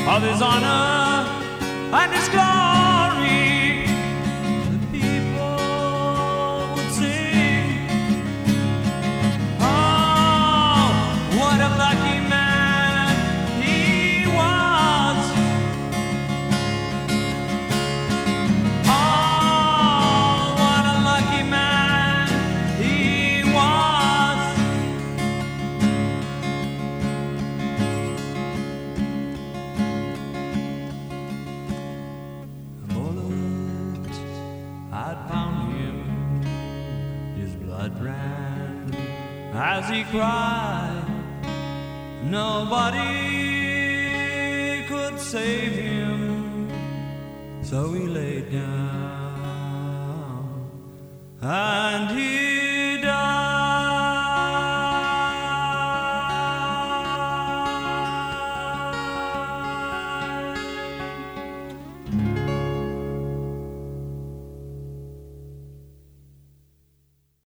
of his honor and his glory. The people would sing, oh, what a lucky man he was. Oh, what a lucky man he was. A bullet had found him, his blood ran as he cried. Nobody could save him, so he laid down and he